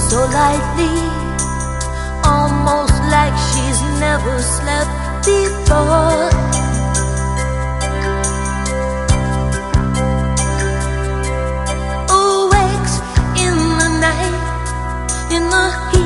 so lightly, almost like she's never slept before. Awakes in the night, in the